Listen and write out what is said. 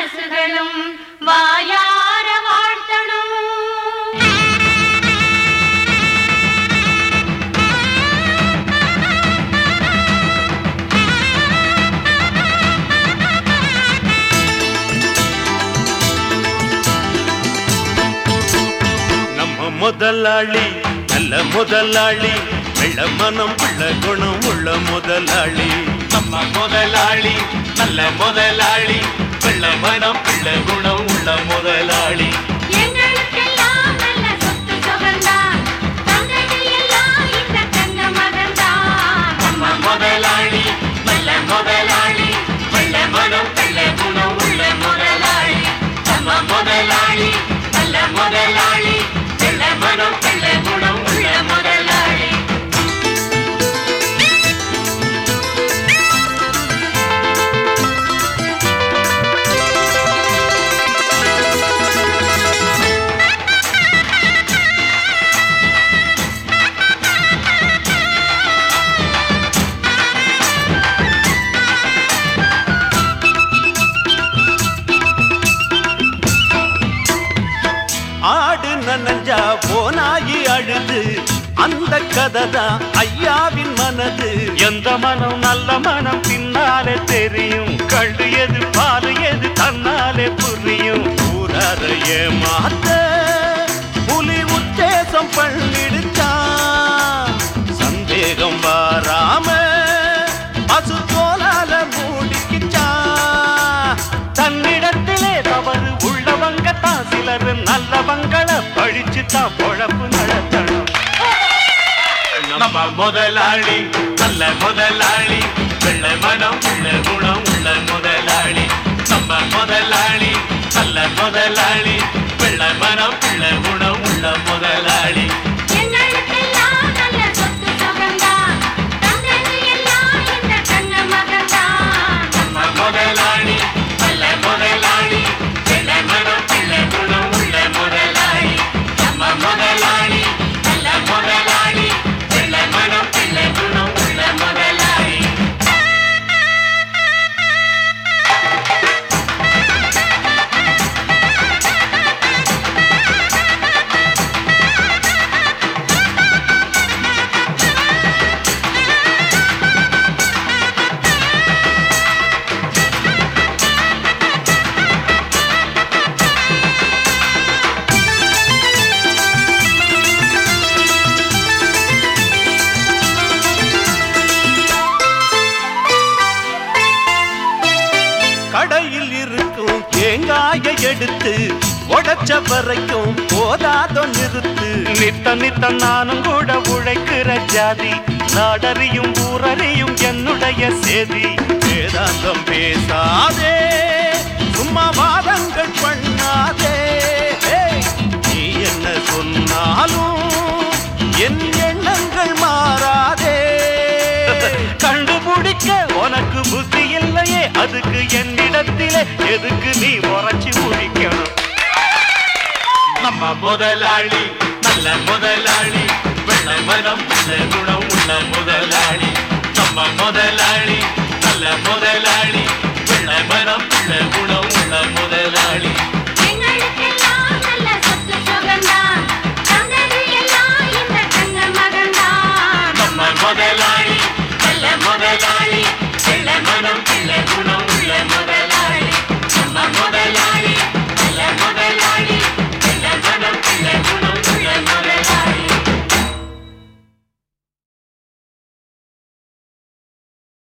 மனசுகளும் வாயார வாழ்த்தணும். நம்ம முதலாளி நல்ல முதலாளி, வெள்ள மனம் உள்ள குணம் உள்ள முதலாளி. நம்ம முதலாளி நல்ல முதலாளி, வெள்ள மனம் உள்ள குணம் உள்ள முதலாளி. எங்களுக்கெல்லாம் நல்ல சொத்து சுகந்தான், தந்தது எல்லாம் இந்த தங்க மகன்தான். நம்ம முதலாளி நல்ல முதலாளி, வெள்ள மனம் உள்ள குணம் உள்ள முதலாளி. நம்ம முதலாளி நல்ல முதலாளி, வெள்ள மனம் உள்ள குணம் உள்ள முதலாளி. ஆடு நனஞ்சா போனாயி அழுது, அந்த கதைதான் ஐயாவின் மனது. எந்த மனம் நல்ல மனம் பின்னாலே தெரியும், கண்டு எது பாரு எது தன்னாலே புரியும். ஊரார ஏமாத்த புலி உத்தேசம் பண்ணிடுச்சான், சந்தேகம் வாராம பசு தோலால மூடிக்கிச்சான். தன்னிடத்திலே தவறு உள்ளவங்க தான் சிலர் நல்லவங்களை பழிச்சு தான் பொழப்பு நடத்தணும். நம்ம முதலாளி நல்ல முதலாளி, வெள்ள மனம் உள்ள குணம் உள்ள முதலாளி. நம்ம முதலாளி நல்ல முதலாளி, வெள்ள மனம் உள்ள குணம் உள்ள முதலாளி. எங்களுக்கெல்லாம் நல்ல சொத்து சுகந்தான், தந்தது எல்லாம் இந்த தங்க மகன்தான். நம்ம முதலாளி நல்ல முதலாளி, வெள்ள மனம் உள்ள குணம் உள்ள முதலாளி. நம்ம முதலாளி நல்ல முதலாளி, வெள்ள மனம் உள்ள குணம் உள்ள முதலாளி. கடையில் இருக்கும் தேங்காயை எடுத்து உடைச்ச வரைக்கும் போதாதோ நிறுத்து. நித்த நித்த நானும் கூட உழைக்கிற ஜாதி, நாடறியும் ஊரறியும் என்னுடைய சேதி. வேதாந்தம் பேசாதே, சும்மா வாதங்கள் பண்ணாதே. ஏய், நீ என்ன சொன்னாலும் என் எண்ணங்கள் மாறாதே. கண்டுபிடிக்க உனக்கு புத்தி இல்லையே, அதுக்கு என்னிடத்திலே எதுக்கு நீ உரைச்சி முடிக்கணும். நம்ம முதலாளி நல்ல முதலாளி, வெள்ள மனம் உள்ள குணம் உள்ள முதலாளி. நம்ம முதலாளி நல்ல முதலாளி, வெள்ள மனம் உள்ள குணம் உள்ள முதலாளி. எங்களுக்கெல்லாம் நல்ல சொத்து சுகந்தான், தந்தது எல்லாம் இந்த தங்க மகன்தான். நம்ம முதலாளி நல்ல முதலாளி, வெள்ள மனம் உள்ள குணம்